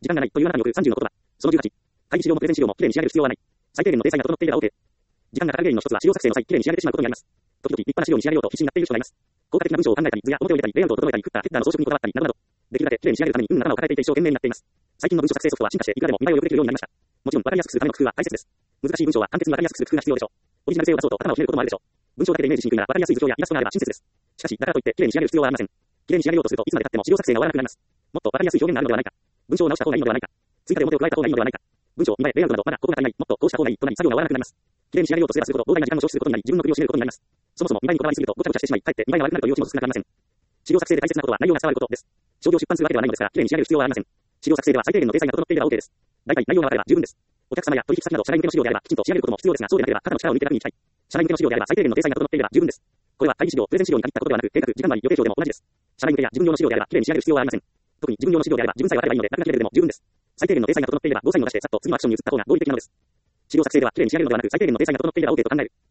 時間がないというあなたに置く30の言葉。その18、会議資料もプレゼン資料もきれいに仕上げる必要はない。最低限の体裁が整っていれば OK。時間がかかる原因の一つは資料作成の際、きれいに仕上げてしまうことになります。時々立派な資料に仕上げようと必死になっている人がいます。効果的な文章を考えたり、図や表を入れたり、レイアウトを整えたり、フッター、ヘッダーの装飾にこだわったり、などなど。できるだけきれいに仕上げるために頭を抱えていて一生懸命になっています。最近の文書作成ソフトは進化していくらでも見栄えを良くできるようになりました。もちろん分かりやすくするための工夫は大切です。難しい文章は簡潔に分かりやすくする工夫が必要でしょう。オリジナル性を出そうと頭をひねることもあるでしょう。文章だけでイメージしにくいなら分かりやすい図表やイラストがあれば親切です。しかし、だからといってきれいに仕上げる必要はありません。きれいに仕上げようとするといつまで経っても資料作成が終わらなくなります。もっと分かりやすい表現があるのではないか。文章を直した方がいいのではないか。追加で表を加えた方がいいのではないか。文章、見栄え、レイアウトなどまだここが足りない。もっとこうした方がいいとなり作業が終わらなくなります。きれいに仕上げようとすればするほど膨大な時間を消費することになり自分の首を絞めることになります。そもそも見栄えにこだわりすぎるとごちゃごちゃしてしまい、かえって見栄えが悪くなるというオチも少なくありません。資料作成で大切なことは内容が伝わることです。商業出版するわけではないのですから、きれいに仕上げる必要はありません。資料作成では最低限の体裁が整っていれば OK です。大体内容が分かれば十分です。お客様や取引先など社内向けの資料であればきちんと仕上げることも必要ですが、そうでなければ肩の力を抜いて楽に行きたい。社内向けの資料であれば最低限の体裁が整っていれば十分です。これは会議資料、プレゼン資料に限ったことではなく、計画、時間割、予定表でも同じです。社内向けや自分用の資料であればきれいに仕上げる必要はありません。特に自分用の資料であれば自分さえ分かればいいので、楽な気レベルでも十分です。最低限の体裁が整っていればゴーサインを出してさっと次のアクションに移った方が合理的なのです。資料作成ではきれいに仕上げるのではなく、最低限の体裁が整っていれば OK と考える。